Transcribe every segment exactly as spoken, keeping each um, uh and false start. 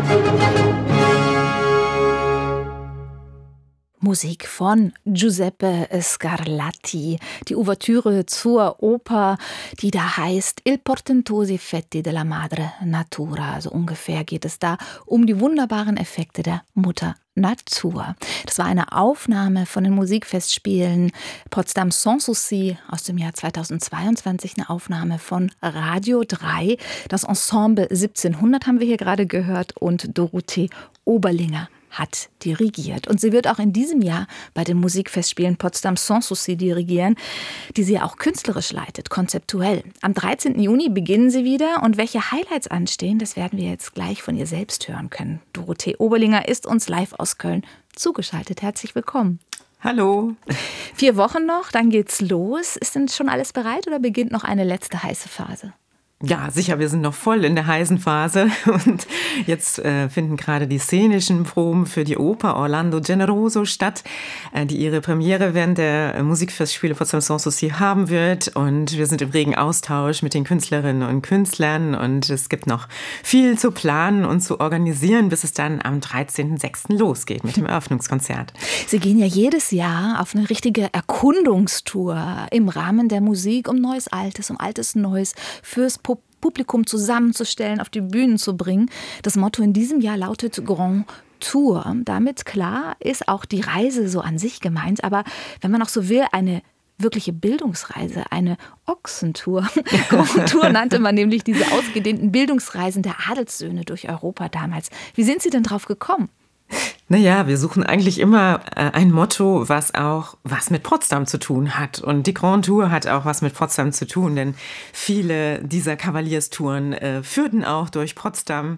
Musik von Giuseppe Scarlatti, die Ouvertüre zur Oper, die da heißt Il portentosi effetti della madre natura. Also ungefähr geht es da um die wunderbaren Effekte der Mutter Natur. Das war eine Aufnahme von den Musikfestspielen Potsdam Sans Souci aus dem Jahr zweitausendzweiundzwanzig, eine Aufnahme von Radio drei. Das Ensemble siebzehnhundert haben wir hier gerade gehört und Dorothee Oberlinger hat dirigiert. Und sie wird auch in diesem Jahr bei den Musikfestspielen Potsdam Sans Souci dirigieren, die sie ja auch künstlerisch leitet, konzeptuell. Am dreizehnten Juni beginnen sie wieder und welche Highlights anstehen, das werden wir jetzt gleich von ihr selbst hören können. Dorothee Oberlinger ist uns live aus Köln zugeschaltet. Herzlich willkommen. Hallo. Vier Wochen noch, dann geht's los. Ist denn schon alles bereit oder beginnt noch eine letzte heiße Phase? Ja, sicher, wir sind noch voll in der heißen Phase und jetzt äh, finden gerade die szenischen Proben für die Oper Orlando Generoso statt, äh, die ihre Premiere während der Musikfestspiele Potsdam Sans Souci haben wird, und wir sind im regen Austausch mit den Künstlerinnen und Künstlern und es gibt noch viel zu planen und zu organisieren, bis es dann am dreizehnten sechsten losgeht mit dem Eröffnungskonzert. Sie gehen ja jedes Jahr auf eine richtige Erkundungstour im Rahmen der Musik, um Neues Altes, um Altes Neues fürs Publikum zusammenzustellen, auf die Bühnen zu bringen. Das Motto in diesem Jahr lautet Grand Tour. Damit, klar, ist auch die Reise so an sich gemeint, aber wenn man auch so will, eine wirkliche Bildungsreise, eine Ochsentour. Grand Tour nannte man nämlich diese ausgedehnten Bildungsreisen der Adelssöhne durch Europa damals. Wie sind Sie denn drauf gekommen? Naja, wir suchen eigentlich immer äh, ein Motto, was auch was mit Potsdam zu tun hat. Und die Grand Tour hat auch was mit Potsdam zu tun, denn viele dieser Kavalierstouren äh, führten auch durch Potsdam.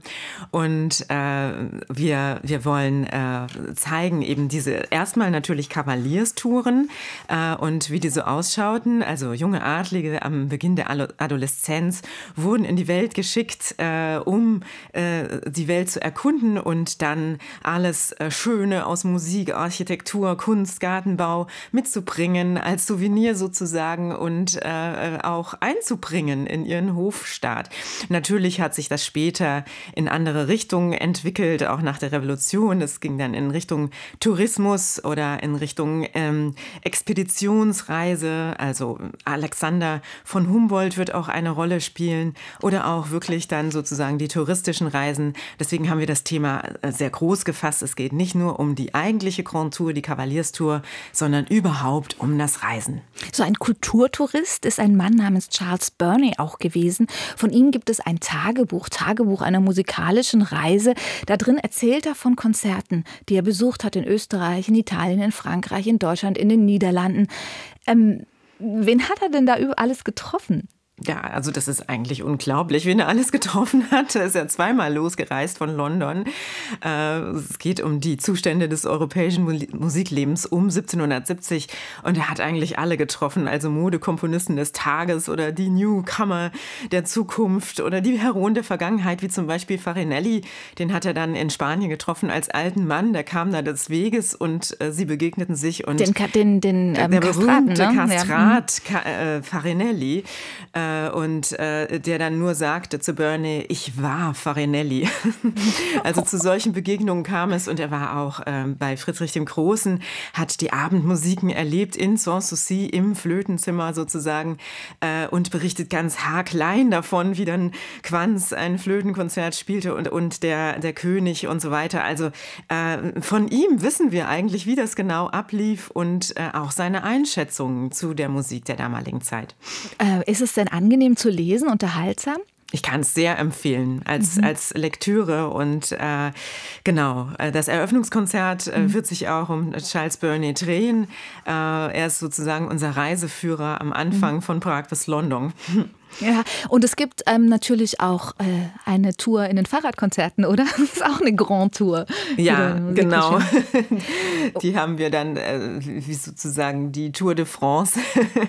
Und äh, wir, wir wollen äh, zeigen eben diese erstmal natürlich Kavalierstouren äh, und wie die so ausschauten. Also junge Adlige am Beginn der Adoleszenz wurden in die Welt geschickt, äh, um äh, die Welt zu erkunden und dann alles Schöne aus Musik, Architektur, Kunst, Gartenbau mitzubringen, als Souvenir sozusagen, und äh, auch einzubringen in ihren Hofstaat. Natürlich hat sich das später in andere Richtungen entwickelt, auch nach der Revolution. Es ging dann in Richtung Tourismus oder in Richtung ähm, Expeditionsreise. Also Alexander von Humboldt wird auch eine Rolle spielen oder auch wirklich dann sozusagen die touristischen Reisen. Deswegen haben wir das Thema sehr groß gefasst. Es geht nicht nur um die eigentliche Grand Tour, die Kavalierstour, sondern überhaupt um das Reisen. So ein Kulturtourist ist ein Mann namens Charles Burney auch gewesen. Von ihm gibt es ein Tagebuch, Tagebuch einer musikalischen Reise. Da drin erzählt er von Konzerten, die er besucht hat in Österreich, in Italien, in Frankreich, in Deutschland, in den Niederlanden. Ähm, wen hat er denn da über alles getroffen? Ja, also das ist eigentlich unglaublich, wen er alles getroffen hat. Er ist ja zweimal losgereist von London. Es geht um die Zustände des europäischen Musiklebens um siebzehnhundertsiebzig und er hat eigentlich alle getroffen, also Modekomponisten des Tages oder die Newcomer der Zukunft oder die Heroen der Vergangenheit, wie zum Beispiel Farinelli. Den hat er dann in Spanien getroffen als alten Mann, der kam da des Weges und äh, sie begegneten sich. Und den, den, den ähm, der berühmte Kastraten, ne? Kastrat, ja. Ka- äh, Farinelli, äh, und äh, der dann nur sagte zu Burney, ich war Farinelli. Also zu solchen Begegnungen kam es, und er war auch äh, bei Friedrich dem Großen, hat die Abendmusiken erlebt in Sans Souci, im Flötenzimmer sozusagen, äh, und berichtet ganz haarklein davon, wie dann Quanz ein Flötenkonzert spielte und, und der, der König und so weiter. Also äh, von ihm wissen wir eigentlich, wie das genau ablief und äh, auch seine Einschätzungen zu der Musik der damaligen Zeit. Äh, ist es denn angenehm zu lesen, unterhaltsam? Ich kann es sehr empfehlen als, mhm. als Lektüre, und äh, genau, das Eröffnungskonzert äh, mhm. wird sich auch um Charles Burney drehen. Äh, er ist sozusagen unser Reiseführer am Anfang mhm. von Prag bis London. Ja, und es gibt ähm, natürlich auch äh, eine Tour in den Fahrradkonzerten, oder? Das ist auch eine Grand Tour. Ja, genau. Die haben wir dann äh, wie sozusagen die Tour de France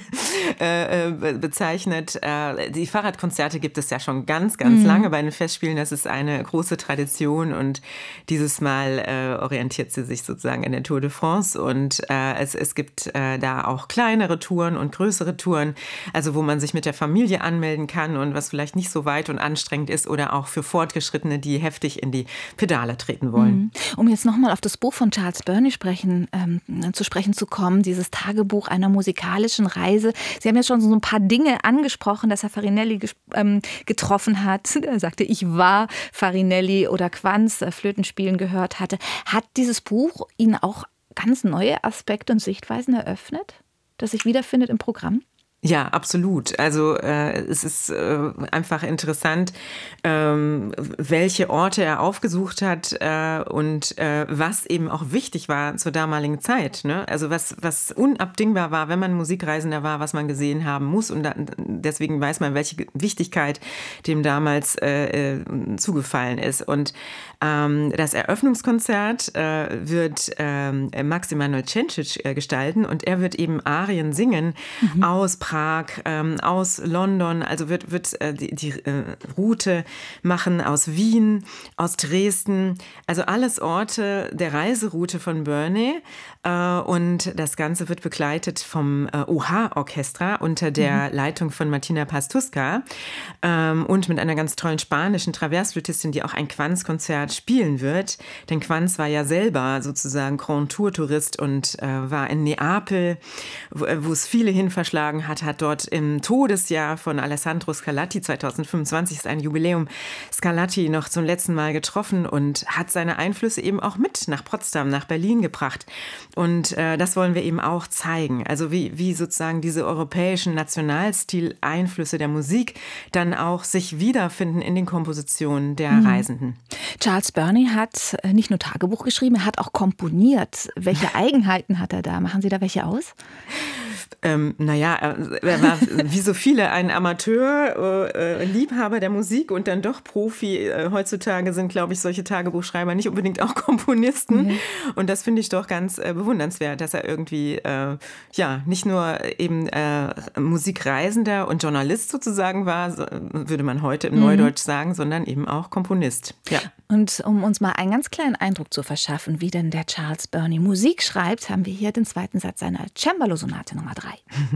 äh, bezeichnet. Äh, die Fahrradkonzerte gibt es ja schon ganz, ganz mhm. lange bei den Festspielen. Das ist eine große Tradition, und dieses Mal äh, orientiert sie sich sozusagen in der Tour de France, und äh, es, es gibt äh, da auch kleinere Touren und größere Touren, also wo man sich mit der Familie an anmelden kann und was vielleicht nicht so weit und anstrengend ist oder auch für Fortgeschrittene, die heftig in die Pedale treten wollen. Mhm. Um jetzt nochmal auf das Buch von Charles Burney sprechen, ähm, zu sprechen zu kommen, dieses Tagebuch einer musikalischen Reise. Sie haben ja schon so ein paar Dinge angesprochen, dass er Farinelli ges- ähm, getroffen hat. Er sagte, ich war Farinelli oder Quantz, äh, Flötenspielen gehört hatte. Hat dieses Buch Ihnen auch ganz neue Aspekte und Sichtweisen eröffnet, das sich wiederfindet im Programm? Ja, absolut. Also äh, es ist äh, einfach interessant, ähm, welche Orte er aufgesucht hat äh, und äh, was eben auch wichtig war zur damaligen Zeit. Ne? Also was, was unabdingbar war, wenn man Musikreisender war, was man gesehen haben muss. Und da, deswegen weiß man, welche Wichtigkeit dem damals äh, äh, zugefallen ist. Und ähm, das Eröffnungskonzert äh, wird äh, Max Emanuel Cencic äh, gestalten und er wird eben Arien singen mhm. aus Prag, ähm, aus London, also wird, wird äh, die, die äh, Route machen aus Wien, aus Dresden, also alles Orte der Reiseroute von Burney äh, und das Ganze wird begleitet vom äh, O H-Orchester unter der mhm. Leitung von Martina Pastuska ähm, und mit einer ganz tollen spanischen Traversflötistin, die auch ein Quantz-Konzert spielen wird, denn Quantz war ja selber sozusagen Grand Tour-Tourist und äh, war in Neapel, wo, wo es viele hin verschlagen hat, hat dort im Todesjahr von Alessandro Scarlatti, zweitausendfünfundzwanzig ist ein Jubiläum, Scarlatti noch zum letzten Mal getroffen und hat seine Einflüsse eben auch mit nach Potsdam, nach Berlin gebracht. Und äh, das wollen wir eben auch zeigen. Also wie, wie sozusagen diese europäischen Nationalstil-Einflüsse der Musik dann auch sich wiederfinden in den Kompositionen der mhm. Reisenden. Charles Burney hat nicht nur Tagebuch geschrieben, er hat auch komponiert. Welche Eigenheiten hat er da? Machen Sie da welche aus? Ähm, naja, er war wie so viele ein Amateur, äh, Liebhaber der Musik und dann doch Profi. Äh, heutzutage sind, glaube ich, solche Tagebuchschreiber nicht unbedingt auch Komponisten. Mhm. Und das finde ich doch ganz äh, bewundernswert, dass er irgendwie, äh, ja, nicht nur eben äh, Musikreisender und Journalist sozusagen war, so, würde man heute im mhm. Neudeutsch sagen, sondern eben auch Komponist. Ja. Und um uns mal einen ganz kleinen Eindruck zu verschaffen, wie denn der Charles Burney Musik schreibt, haben wir hier den zweiten Satz seiner Cembalo-Sonate Nummer drei.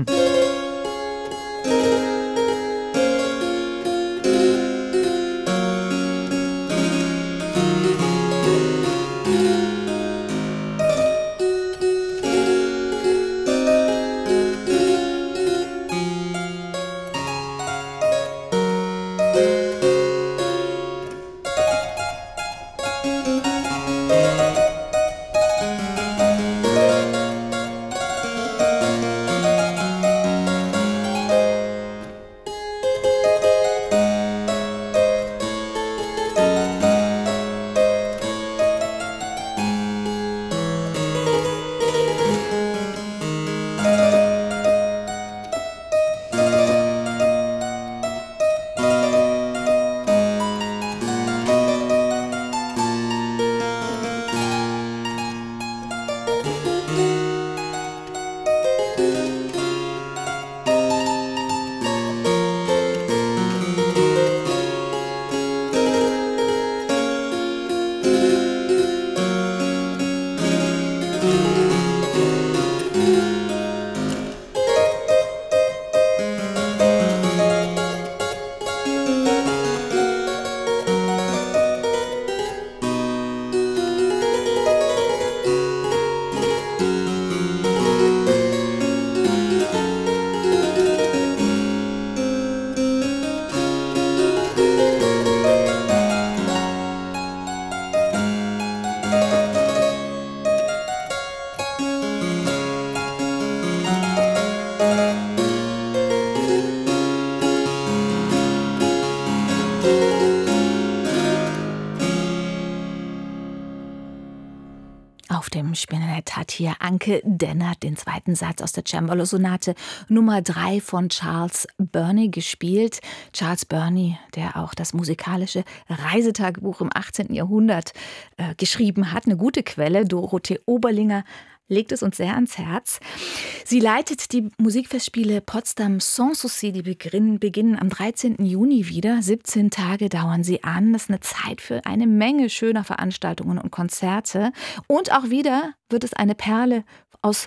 Auf dem Spinnenett hat hier Anke Dennert den zweiten Satz aus der Cembalo-Sonate Nummer drei von Charles Burney gespielt. Charles Burney, der auch das musikalische Reisetagebuch im achtzehnten Jahrhundert äh, geschrieben hat. Eine gute Quelle, Dorothee Oberlinger legt es uns sehr ans Herz. Sie leitet die Musikfestspiele Potsdam Sans Souci, die beginnen, beginnen am dreizehnten Juni wieder. siebzehn Tage dauern sie an. Das ist eine Zeit für eine Menge schöner Veranstaltungen und Konzerte. Und auch wieder wird es eine Perle aus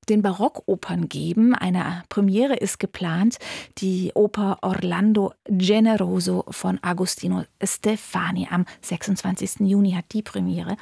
den Barockopern geben. Eine Premiere ist geplant, die Oper Orlando Generoso von Agostino Steffani. Am sechsundzwanzigsten Juni hat die Premiere.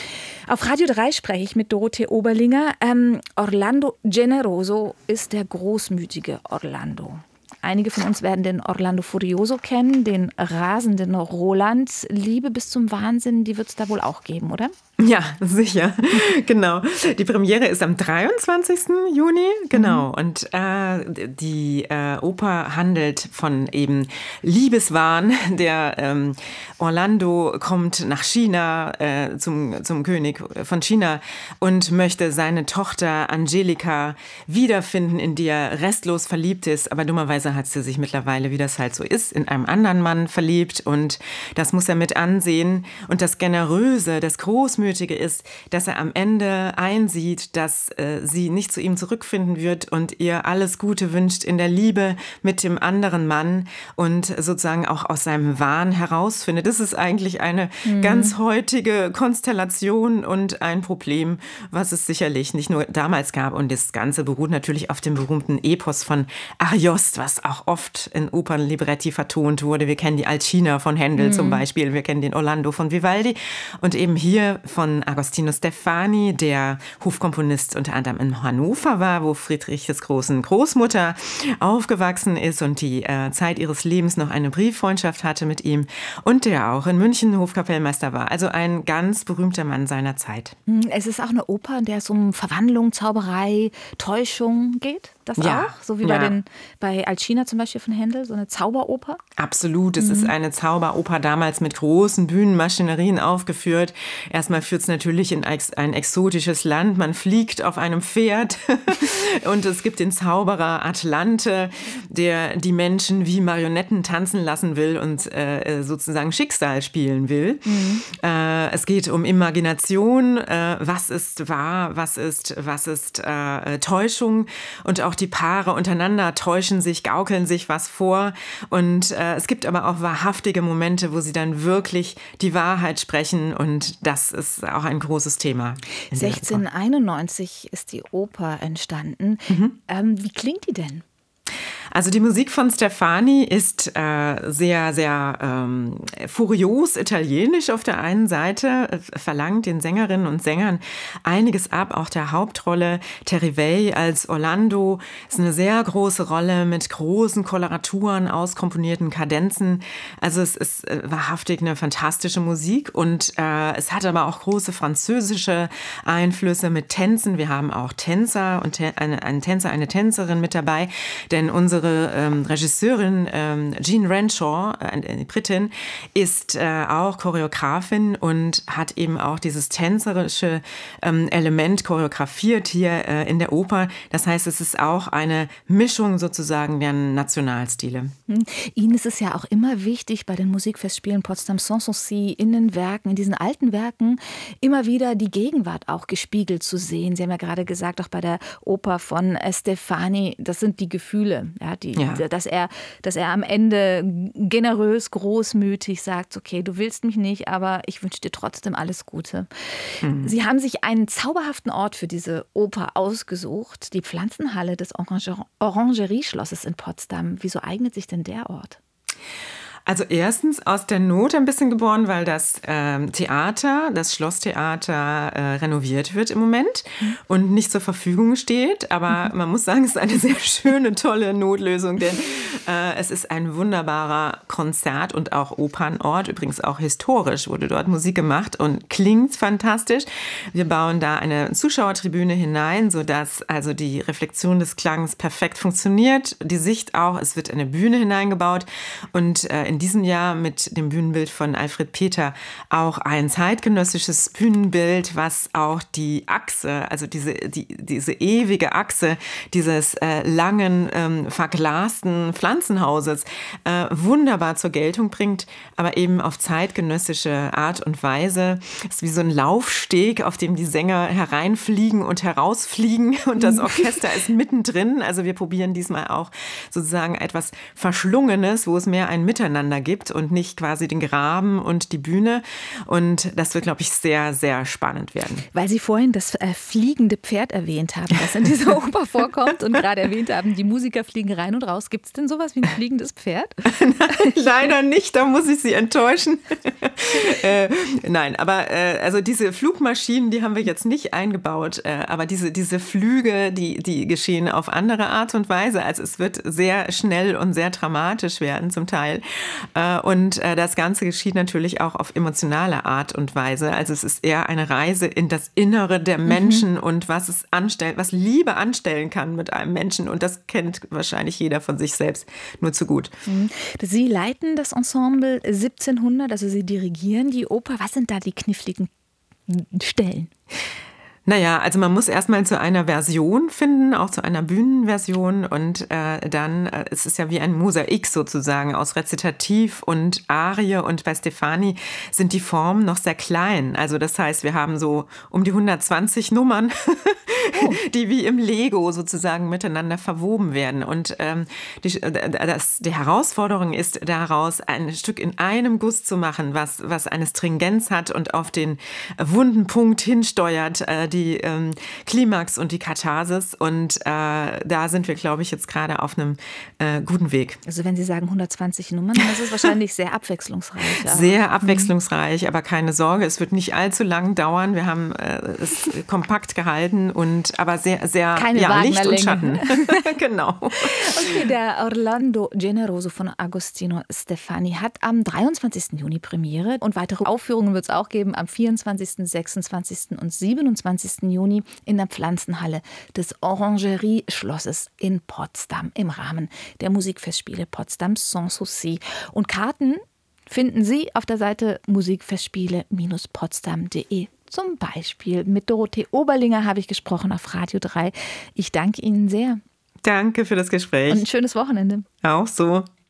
Auf Radio drei spreche ich mit Dorothee Oberlinger. Ähm, Orlando Generoso ist der großmütige Orlando. Einige von uns werden den Orlando Furioso kennen, den rasenden Roland. Liebe bis zum Wahnsinn, die wird es da wohl auch geben, oder? Ja, sicher. Genau. Die Premiere ist am dreiundzwanzigsten Juni. Genau. Mhm. Und äh, die äh, Oper handelt von eben Liebeswahn. Der ähm, Orlando kommt nach China, äh, zum, zum König von China und möchte seine Tochter Angelika wiederfinden, in die er restlos verliebt ist. Aber dummerweise hat sie sich mittlerweile, wie das halt so ist, in einem anderen Mann verliebt. Und das muss er mit ansehen. Und das Generöse, das Großmütige ist, dass er am Ende einsieht, dass äh, sie nicht zu ihm zurückfinden wird und ihr alles Gute wünscht in der Liebe mit dem anderen Mann und sozusagen auch aus seinem Wahn herausfindet. Das ist eigentlich eine mhm. ganz heutige Konstellation und ein Problem, was es sicherlich nicht nur damals gab. Und das Ganze beruht natürlich auf dem berühmten Epos von Ariost, was auch oft in Opernlibretti vertont wurde. Wir kennen die Alcina von Händel mhm. zum Beispiel, wir kennen den Orlando von Vivaldi und eben hier von Agostino Steffani, der Hofkomponist unter anderem in Hannover war, wo Friedrich des Großen Großmutter aufgewachsen ist und die äh, Zeit ihres Lebens noch eine Brieffreundschaft hatte mit ihm und der auch in München Hofkapellmeister war. Also ein ganz berühmter Mann seiner Zeit. Es ist auch eine Oper, in der es um Verwandlung, Zauberei, Täuschung geht. Das ja, auch? So wie ja. bei, den, bei Alcina zum Beispiel von Händel, so eine Zauberoper? Absolut, es mhm. ist eine Zauberoper, damals mit großen Bühnenmaschinerien aufgeführt. Erstmal führt es natürlich in ein exotisches Land, man fliegt auf einem Pferd und es gibt den Zauberer Atlante, der die Menschen wie Marionetten tanzen lassen will und äh, sozusagen Schicksal spielen will. Mhm. Äh, es geht um Imagination, äh, was ist wahr, was ist, was ist äh, Täuschung und auch die Paare untereinander täuschen sich, gaukeln sich was vor und äh, es gibt aber auch wahrhaftige Momente, wo sie dann wirklich die Wahrheit sprechen und das ist auch ein großes Thema. sechzehnhunderteinundneunzig ist die Oper entstanden. Mhm. Ähm, wie klingt die denn? Also die Musik von Steffani ist äh, sehr, sehr ähm, furios italienisch auf der einen Seite, verlangt den Sängerinnen und Sängern einiges ab. Auch der Hauptrolle Terry Way als Orlando ist eine sehr große Rolle mit großen Koloraturen, auskomponierten Kadenzen. Also es ist äh, wahrhaftig eine fantastische Musik und äh, es hat aber auch große französische Einflüsse mit Tänzen. Wir haben auch Tänzer und te- eine, einen Tänzer, eine Tänzerin mit dabei, denn unsere ähm, Regisseurin ähm, Jean Renshaw, äh, die Britin, ist äh, auch Choreografin und hat eben auch dieses tänzerische ähm, Element choreografiert hier äh, in der Oper. Das heißt, es ist auch eine Mischung sozusagen der Nationalstile. Hm. Ihnen ist es ja auch immer wichtig, bei den Musikfestspielen Potsdam Sanssouci in den Werken, in diesen alten Werken, immer wieder die Gegenwart auch gespiegelt zu sehen. Sie haben ja gerade gesagt, auch bei der Oper von Steffani, das sind die Gefühle. Ja, die, ja. Dass er, dass er am Ende generös, großmütig sagt, okay, du willst mich nicht, aber ich wünsche dir trotzdem alles Gute. Mhm. Sie haben sich einen zauberhaften Ort für diese Oper ausgesucht, die Pflanzenhalle des Orange- Orangerieschlosses in Potsdam. Wieso eignet sich denn der Ort? Also erstens aus der Not ein bisschen geboren, weil das ähm, Theater, das Schlosstheater äh, renoviert wird im Moment mhm. und nicht zur Verfügung steht. Aber mhm. man muss sagen, es ist eine sehr schöne, tolle Notlösung, denn äh, es ist ein wunderbarer Konzert- und auch Opernort. Übrigens auch historisch wurde dort Musik gemacht und klingt fantastisch. Wir bauen da eine Zuschauertribüne hinein, sodass also die Reflexion des Klangs perfekt funktioniert. Die Sicht auch, es wird eine Bühne hineingebaut und äh, in diesem Jahr mit dem Bühnenbild von Alfred Peter auch ein zeitgenössisches Bühnenbild, was auch die Achse, also diese, die, diese ewige Achse dieses äh, langen, ähm, verglasten Pflanzen Pflanzenhauses äh, wunderbar zur Geltung bringt, aber eben auf zeitgenössische Art und Weise. Es ist wie so ein Laufsteg, auf dem die Sänger hereinfliegen und herausfliegen und das Orchester ist mittendrin. Also wir probieren diesmal auch sozusagen etwas Verschlungenes, wo es mehr ein Miteinander gibt und nicht quasi den Graben und die Bühne. Und das wird, glaube ich, sehr, sehr spannend werden. Weil Sie vorhin das äh, fliegende Pferd erwähnt haben, das in dieser Oper vorkommt und gerade erwähnt haben, die Musiker fliegen rein und raus. Gibt es denn sowas wie ein fliegendes Pferd? Nein, leider nicht, da muss ich Sie enttäuschen. äh, nein, aber äh, also diese Flugmaschinen, die haben wir jetzt nicht eingebaut, äh, aber diese, diese Flüge, die, die geschehen auf andere Art und Weise. Also es wird sehr schnell und sehr dramatisch werden zum Teil. Äh, und äh, das Ganze geschieht natürlich auch auf emotionale Art und Weise. Also es ist eher eine Reise in das Innere der Menschen mhm. und was es anstellt, was Liebe anstellen kann mit einem Menschen. Und das kennt wahrscheinlich jeder von sich selbst nur zu gut. Sie leiten das Ensemble siebzehnhundert, also Sie dirigieren die Oper. Was sind da die kniffligen Stellen? Naja, also man muss erstmal zu einer Version finden, auch zu einer Bühnenversion und äh, dann, äh, es ist ja wie ein Mosaik sozusagen aus Rezitativ und Arie und bei Stefani sind die Formen noch sehr klein. Also das heißt, wir haben so um die hundertzwanzig Nummern, oh. die wie im Lego sozusagen miteinander verwoben werden und ähm, die, das, die Herausforderung ist daraus, ein Stück in einem Guss zu machen, was, was eine Stringenz hat und auf den wunden Punkt hinsteuert, äh, die ähm, Klimax und die Katharsis und äh, da sind wir, glaube ich, jetzt gerade auf einem äh, guten Weg. Also wenn Sie sagen hundertzwanzig Nummern, das ist wahrscheinlich sehr abwechslungsreich. Aber. Sehr abwechslungsreich, aber keine Sorge, es wird nicht allzu lang dauern. Wir haben äh, es kompakt gehalten und aber sehr, sehr keine ja, Licht und Schatten. Genau. Okay, der Orlando Generoso von Agostino Stefani hat am dreiundzwanzigsten Juni Premiere und weitere Aufführungen wird es auch geben am vierundzwanzigsten, sechsundzwanzigsten und siebenundzwanzigsten Juni in der Pflanzenhalle des Orangerie-Schlosses in Potsdam im Rahmen der Musikfestspiele Potsdam Sans Souci. Und Karten finden Sie auf der Seite musikfestspiele Bindestrich potsdam punkt de. Zum Beispiel mit Dorothee Oberlinger habe ich gesprochen auf Radio drei. Ich danke Ihnen sehr. Danke für das Gespräch. Und ein schönes Wochenende. Auch so.